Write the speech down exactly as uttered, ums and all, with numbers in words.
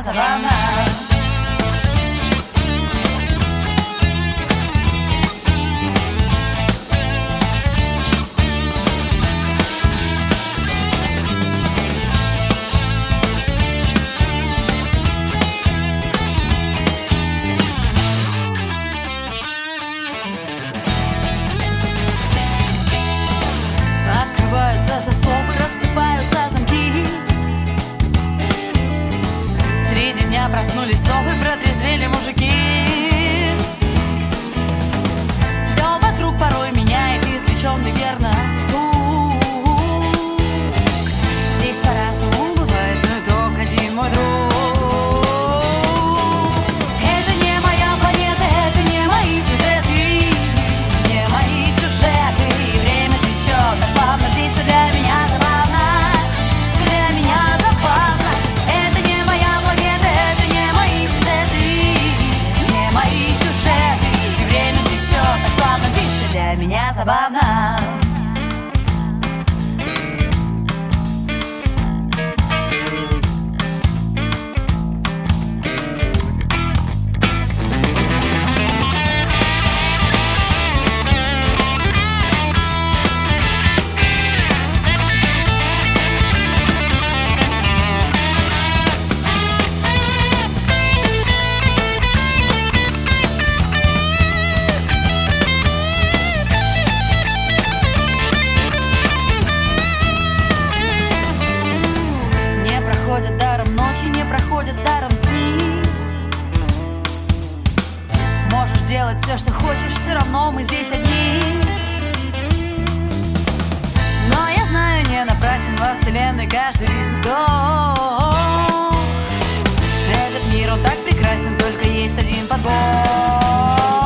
забавно. Открываются засовы, рассыпаются замки. Среди дня проснулись совы, протрезвели мужики. Все вокруг порой меняет извлеченный верно звук. Здесь по-разному бывает, но итог один, мой друг. Это не моя планета, это не мои сюжеты, не мои сюжеты. И время течет так плавно, здесь все для меня забавно, все для меня забавно. Это не моя планета, это не мои сюжеты, не мои сюжеты. И время течет так плавно, здесь все для меня забавно. Не проходят даром ночи, не проходят даром дни. Можешь делать все, что хочешь, все равно мы здесь одни. Но я знаю, не напрасен во вселенной каждый вздох. Этот мир, он так прекрасен, только есть один подвох.